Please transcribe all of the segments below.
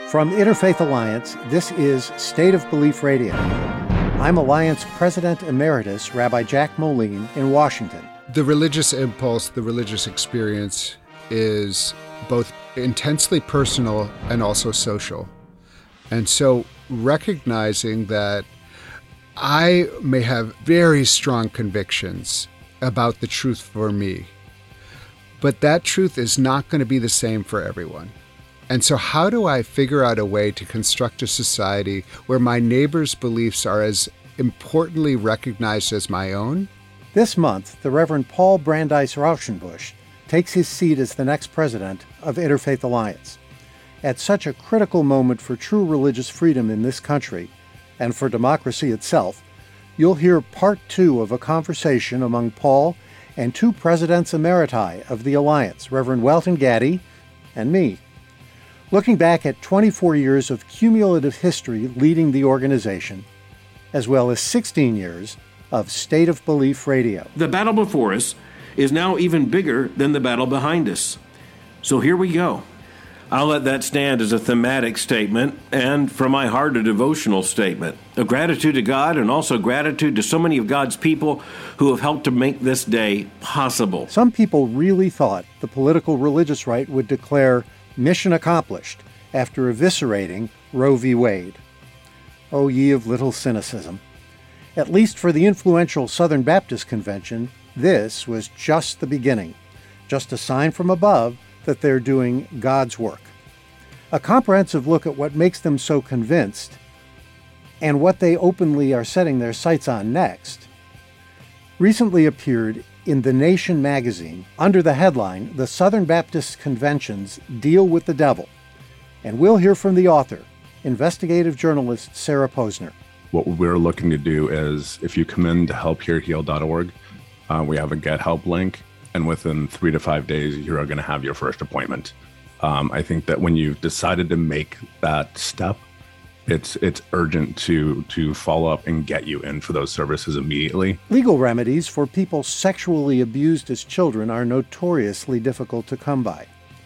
From Interfaith Alliance, this is State of Belief Radio. I'm Alliance President Emeritus Rabbi Jack Moline in Washington. The religious impulse, the religious experience is both intensely personal and also social. And so recognizing that I may have very strong convictions about the truth for me, but that truth is not going to be the same for everyone. And so how do I figure out a way to construct a society where my neighbor's beliefs are as importantly recognized as my own? This month, the Reverend Paul Brandeis Rauschenbusch takes his seat as the next president of Interfaith Alliance. At such a critical moment for true religious freedom in this country, and for democracy itself, you'll hear part 2 of a conversation among Paul and 2 presidents emeriti of the Alliance, Reverend Welton Gaddy and me. Looking back at 24 years of cumulative history leading the organization, as well as 16 years of State of Belief Radio. The battle before us is now even bigger than the battle behind us. So here we go. I'll let that stand as a thematic statement and, from my heart, a devotional statement of gratitude to God and also gratitude to so many of God's people who have helped to make this day possible. Some people really thought the political religious right would declare mission accomplished after eviscerating Roe v. Wade. O ye of little cynicism. At least for the influential Southern Baptist Convention, this was just the beginning, just a sign from above that they're doing God's work. A comprehensive look at what makes them so convinced and what they openly are setting their sights on next recently appeared in The Nation magazine under the headline, "The Southern Baptist Convention's Deal with the Devil." And we'll hear from the author, investigative journalist Sarah Posner. What we're looking to do is, if you come in to helphereheal.org, we have a Get Help link, and within 3 to 5 days, you're going to have your first appointment. I think that when you've decided to make that step, it's urgent to follow up and get you in for those services immediately. Legal remedies for people sexually abused as children are notoriously difficult to come by.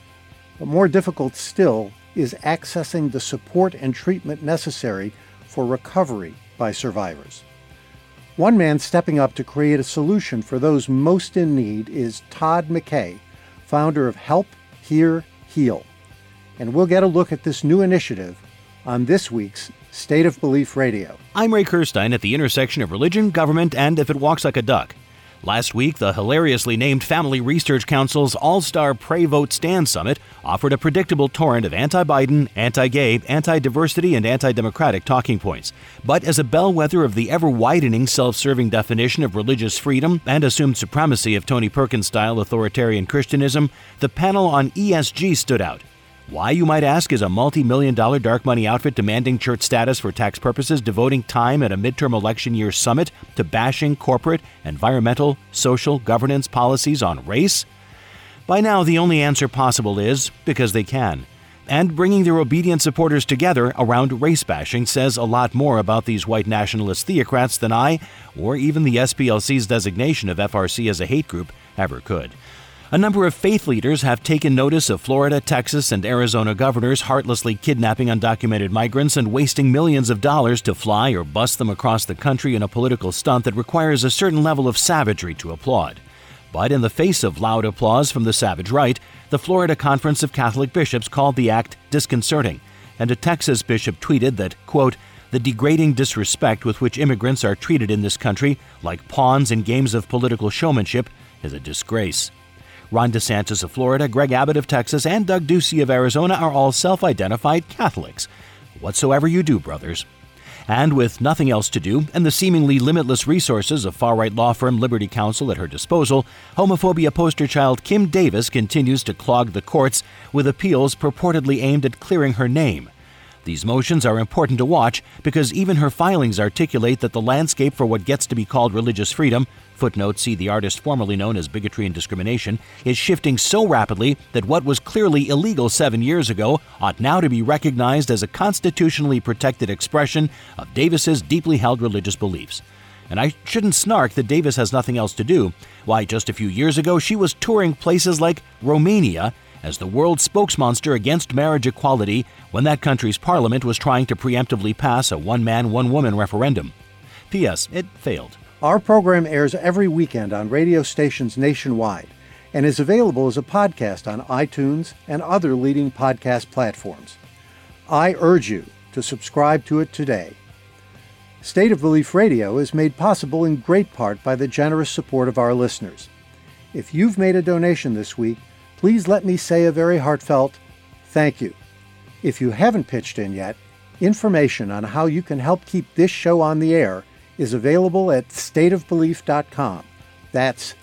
But more difficult still is accessing the support and treatment necessary for recovery by survivors. One man stepping up to create a solution for those most in need is Todd McKay, founder of Help Here Heal. And we'll get a look at this new initiative on this week's State of Belief Radio. I'm Ray Kirstein at the intersection of religion, government, and if it walks like a duck. Last week, the hilariously named Family Research Council's All-Star Pray Vote Stand Summit offered a predictable torrent of anti-Biden, anti-gay, anti-diversity, and anti-democratic talking points. But as a bellwether of the ever-widening self-serving definition of religious freedom and assumed supremacy of Tony Perkins-style authoritarian Christianism, the panel on ESG stood out. Why, you might ask, is a multi-million-dollar dark money outfit demanding church status for tax purposes devoting time at a midterm election year summit to bashing corporate, environmental, social, governance policies on race? By now, the only answer possible is because they can. And bringing their obedient supporters together around race bashing says a lot more about these white nationalist theocrats than I, or even the SPLC's designation of FRC as a hate group, ever could. A number of faith leaders have taken notice of Florida, Texas, and Arizona governors heartlessly kidnapping undocumented migrants and wasting millions of dollars to fly or bus them across the country in a political stunt that requires a certain level of savagery to applaud. But in the face of loud applause from the savage right, the Florida Conference of Catholic Bishops called the act disconcerting, and a Texas bishop tweeted that, quote, "The degrading disrespect with which immigrants are treated in this country, like pawns in games of political showmanship, is a disgrace." Ron DeSantis of Florida, Greg Abbott of Texas, and Doug Ducey of Arizona are all self-identified Catholics. Whatsoever you do, brothers. And with nothing else to do, and the seemingly limitless resources of far-right law firm Liberty Counsel at her disposal, homophobia poster child Kim Davis continues to clog the courts with appeals purportedly aimed at clearing her name. These motions are important to watch because even her filings articulate that the landscape for what gets to be called religious freedom, footnote see the artist formerly known as bigotry and discrimination, is shifting so rapidly that what was clearly illegal 7 years ago ought now to be recognized as a constitutionally protected expression of Davis's deeply held religious beliefs. And I shouldn't snark that Davis has nothing else to do. Why, just a few years ago, she was touring places like Romania as the world's spokesmonster against marriage equality when that country's parliament was trying to preemptively pass a one-man, one-woman referendum. P.S. It failed. Our program airs every weekend on radio stations nationwide and is available as a podcast on iTunes and other leading podcast platforms. I urge you to subscribe to it today. State of Belief Radio is made possible in great part by the generous support of our listeners. If you've made a donation this week, please let me say a very heartfelt thank you. If you haven't pitched in yet, information on how you can help keep this show on the air is available at stateofbelief.com. That's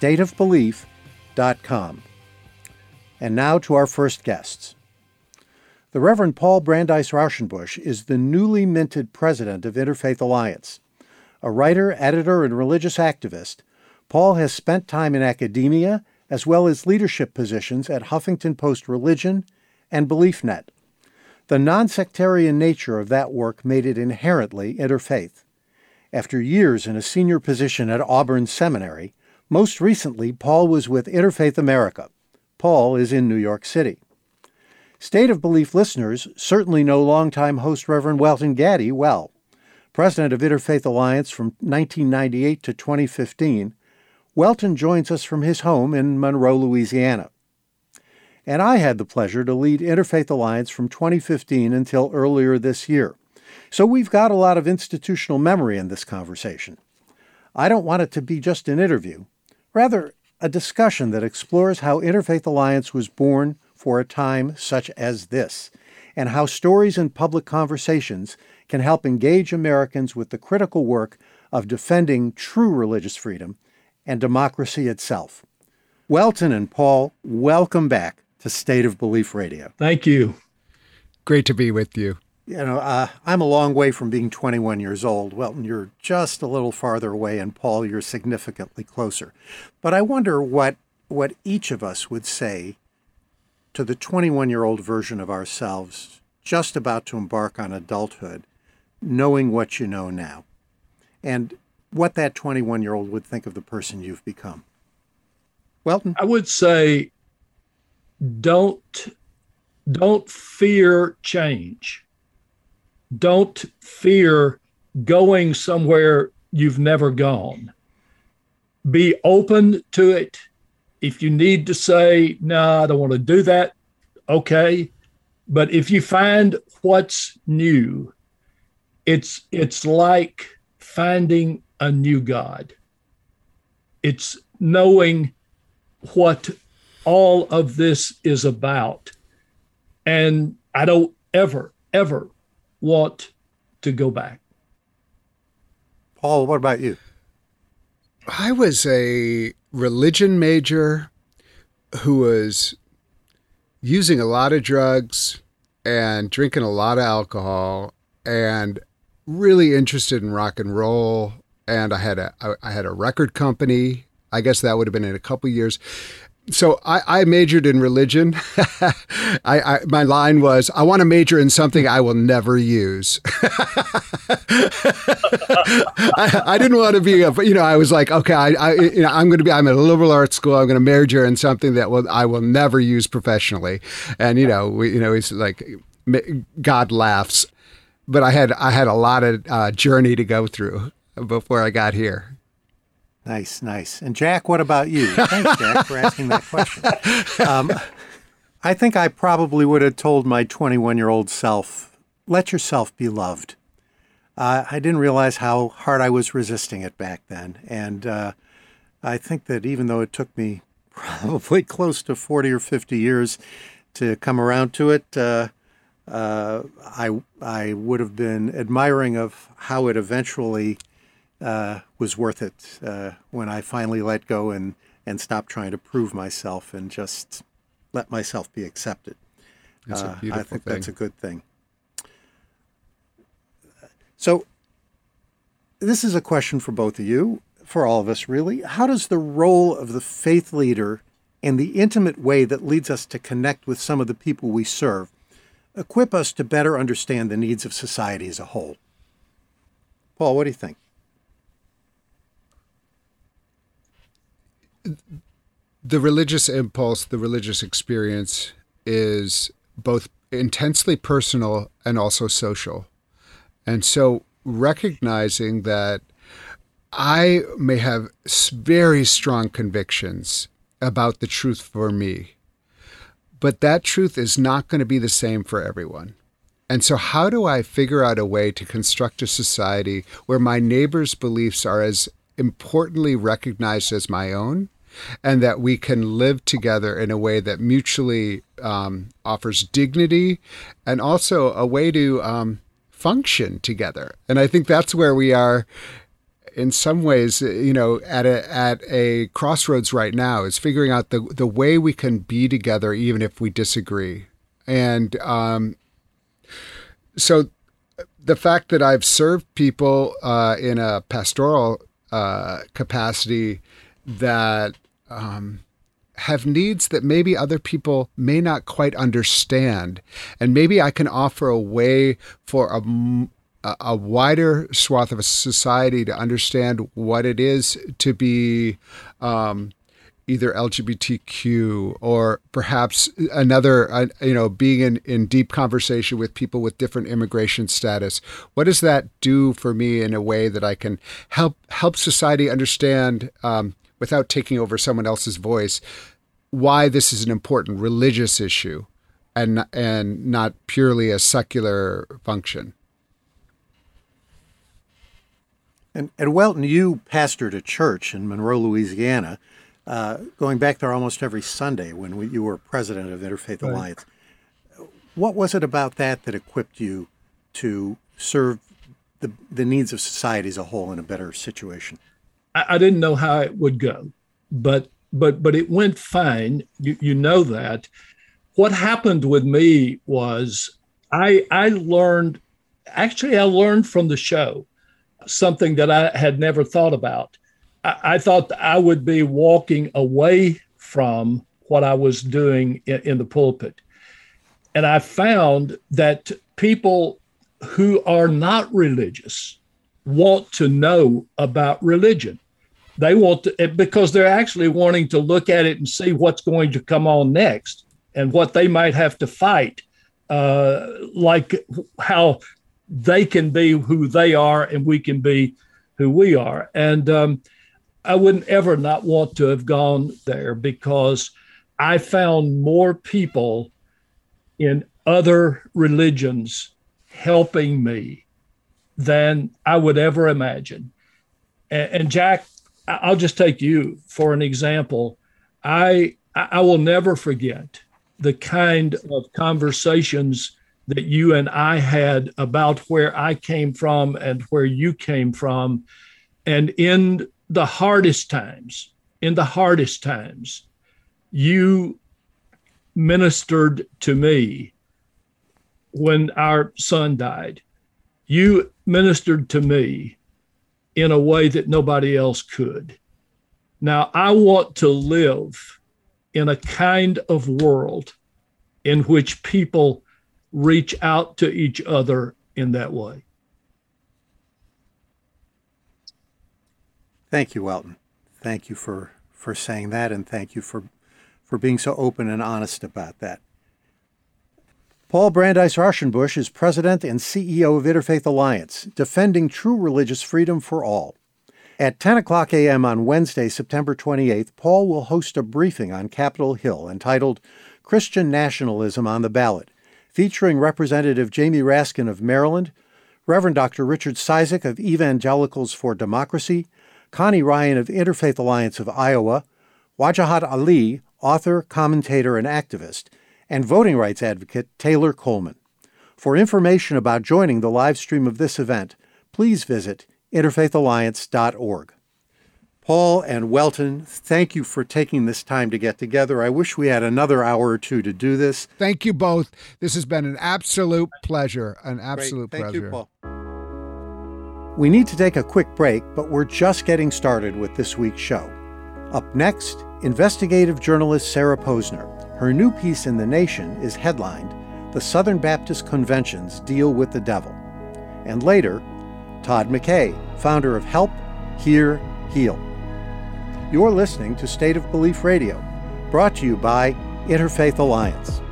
stateofbelief.com. And now to our first guests. The Reverend Paul Brandeis Rauschenbusch is the newly minted president of Interfaith Alliance. A writer, editor, and religious activist, Paul has spent time in academia as well as leadership positions at Huffington Post Religion and BeliefNet. The non-sectarian nature of that work made it inherently interfaith. After years in a senior position at Auburn Seminary, most recently Paul was with Interfaith America. Paul is in New York City. State of Belief listeners certainly know longtime host Reverend Welton Gaddy well. President of Interfaith Alliance from 1998 to 2015, Welton joins us from his home in Monroe, Louisiana. And I had the pleasure to lead Interfaith Alliance from 2015 until earlier this year. So we've got a lot of institutional memory in this conversation. I don't want it to be just an interview, rather a discussion that explores how Interfaith Alliance was born for a time such as this, and how stories and public conversations can help engage Americans with the critical work of defending true religious freedom and democracy itself. Welton and Paul, welcome back to State of Belief Radio. Thank you. Great to be with you. You know, I'm a long way from being 21 years old. Welton, you're just a little farther away, and Paul, you're significantly closer. But I wonder what each of us would say to the 21-year-old version of ourselves just about to embark on adulthood, knowing what you know now, and what that 21-year-old would think of the person you've become. Welton? I would say don't fear change. Don't fear going somewhere you've never gone. Be open to it. If you need to say, no, I don't want to do that, okay. But if you find what's new, it's like finding a new God. It's knowing what all of this is about. And I don't ever want to go back. Paul, what about you? I was a religion major who was using a lot of drugs and drinking a lot of alcohol and really interested in rock and roll. And I had a record company. I guess that would have been in a couple years. So I majored in religion. My line was, I want to major in something I will never use. I didn't want to be, I was like, okay, I'm at a liberal arts school. I'm going to major in something that I will never use professionally. And, it's like, God laughs. But I had a lot of journey to go through before I got here. Nice. And Jack, what about you? Thanks, Jack, for asking that question. I think I probably would have told my 21-year-old self, let yourself be loved. I didn't realize how hard I was resisting it back then. And I think that even though it took me probably close to 40 or 50 years to come around to it, I would have been admiring of how it eventually was worth it when I finally let go and stopped trying to prove myself and just let myself be accepted. That's a beautiful I think thing. that's a good thing. So this is a question for both of you, for all of us really. How does the role of the faith leader and the intimate way that leads us to connect with some of the people we serve equip us to better understand the needs of society as a whole? Paul, what do you think? The religious impulse, the religious experience is both intensely personal and also social. And so recognizing that I may have very strong convictions about the truth for me, but that truth is not going to be the same for everyone. And so how do I figure out a way to construct a society where my neighbor's beliefs are as importantly recognized as my own, and that we can live together in a way that mutually offers dignity and also a way to function together? And I think that's where we are in some ways, at a crossroads right now, is figuring out the way we can be together even if we disagree. And so the fact that I've served people in a pastoral capacity that have needs that maybe other people may not quite understand, and maybe I can offer a way for a wider swath of a society to understand what it is to be either LGBTQ or perhaps another, being in deep conversation with people with different immigration status. What does that do for me in a way that I can help society understand, without taking over someone else's voice, why this is an important religious issue and not purely a secular function? And Welton, you pastored a church in Monroe, Louisiana, going back there almost every Sunday when you were president of Interfaith Alliance. What was it about that equipped you to serve the needs of society as a whole in a better situation? I didn't know how it would go, but it went fine. You know that. What happened with me was I learned from the show something that I had never thought about. I thought I would be walking away from what I was doing in the pulpit. And I found that people who are not religious want to know about religion. They want to, because they're actually wanting to look at it and see what's going to come on next and what they might have to fight, like how they can be who they are and we can be who we are. And I wouldn't ever not want to have gone there, because I found more people in other religions helping me than I would ever imagine. And Jack, I'll just take you for an example. I will never forget the kind of conversations that you and I had about where I came from and where you came from. And in the hardest times, you ministered to me when our son died. You ministered to me in a way that nobody else could. Now, I want to live in a kind of world in which people reach out to each other in that way. Thank you, Welton. Thank you for saying that, and thank you for being so open and honest about that. Paul Brandeis Rauschenbusch is president and CEO of Interfaith Alliance, defending true religious freedom for all. At 10 o'clock a.m. on Wednesday, September 28th, Paul will host a briefing on Capitol Hill entitled Christian Nationalism on the Ballot, featuring Representative Jamie Raskin of Maryland, Reverend Dr. Richard Cizik of Evangelicals for Democracy, Connie Ryan of Interfaith Alliance of Iowa, Wajahat Ali, author, commentator, and activist, and voting rights advocate Taylor Coleman. For information about joining the live stream of this event, please visit interfaithalliance.org. Paul and Welton, thank you for taking this time to get together. I wish we had another hour or two to do this. Thank you both. This has been an absolute pleasure. Great. Thank you, Paul. We need to take a quick break, but we're just getting started with this week's show. Up next, investigative journalist Sarah Posner. Her new piece in The Nation is headlined, "The Southern Baptist Conventions Deal with the Devil." And later, Todd McKay, founder of Help, Hear, Heal. You're listening to State of Belief Radio. Brought to you by Interfaith Alliance.